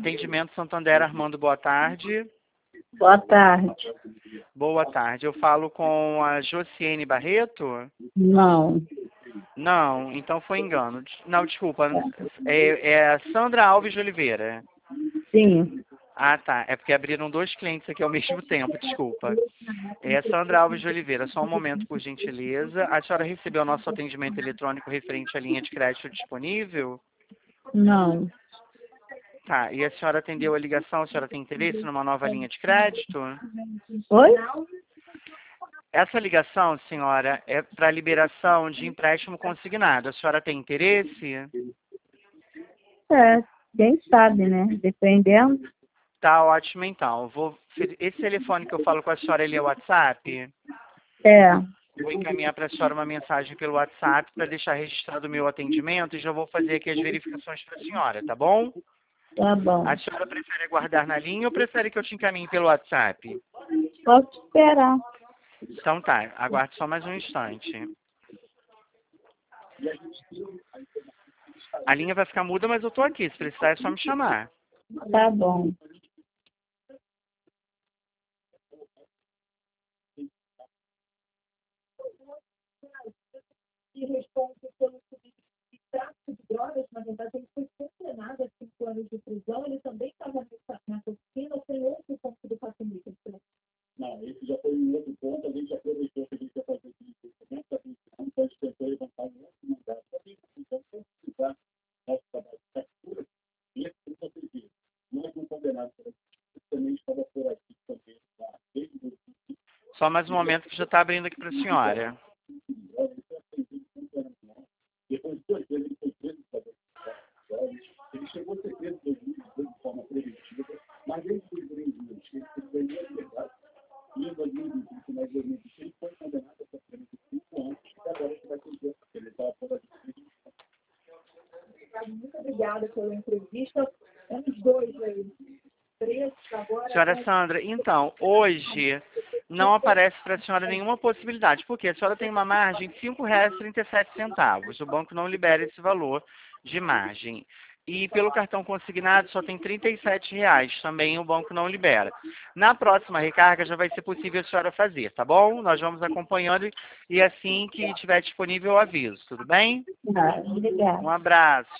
Atendimento Santander, Armando, boa tarde. Boa tarde. Boa tarde. Eu falo com a Josiane Barreto? Não. Não, então foi engano. Não, desculpa. É a Sandra Alves de Oliveira. Sim. Ah, tá. É porque abriram 2 clientes aqui ao mesmo tempo, desculpa. É Sandra Alves de Oliveira. Só um momento, por gentileza. A senhora recebeu nosso atendimento eletrônico referente à linha de crédito disponível? Não. Tá. E a senhora atendeu a ligação? A senhora tem interesse numa nova linha de crédito? Oi? Essa ligação, senhora, é para liberação de empréstimo consignado. A senhora tem interesse? Quem sabe, né? Dependendo. Tá ótimo, então. Esse telefone que eu falo com a senhora, ele é WhatsApp? Vou encaminhar para a senhora uma mensagem pelo WhatsApp para deixar registrado o meu atendimento e já vou fazer aqui as verificações para a senhora, tá bom? Tá bom. A senhora prefere aguardar na linha ou prefere que eu te encaminhe pelo WhatsApp? Posso esperar. Então tá, aguarde só mais um instante. A linha vai ficar muda, mas eu tô aqui. Se precisar é só me chamar. Tá bom. E responde pelo de tráfico de drogas, na verdade, ele foi condenado a 5 anos de prisão, ele também estava nessa oficina, tem outro ponto do facilita. Não, esse já foi um outro ponto, a gente aproveitou que a gente ia fazer esse investimento, a gente não pode tentar levantar um outro lugar, também então precisar nosso trabalho de captura, e esse que você viu, nós não condenados por aqui, também estava por aqui também, tá? Só mais um momento que já está abrindo aqui para a senhora. Depois de 2 vezes ele foi preso por drogas. Ele chegou a ser preso de forma preventiva, mas ele foi vendido. Ele ganhou a liberdade. E em 2020, final de 2020, ele foi condenado a essa pena de 5 anos. E agora ele vai ter que ele estava fora de prisão. Muito obrigada pela entrevista. Temos 2 aí. 3 agora. Senhora Sandra, então, hoje não aparece para a senhora nenhuma possibilidade, porque a senhora tem uma margem de R$ 5,37. O banco não libera esse valor de margem. E pelo cartão consignado só tem R$ 37, também o banco não libera. Na próxima recarga já vai ser possível a senhora fazer, tá bom? Nós vamos acompanhando e assim que estiver disponível eu aviso, tudo bem? Obrigada. Um abraço.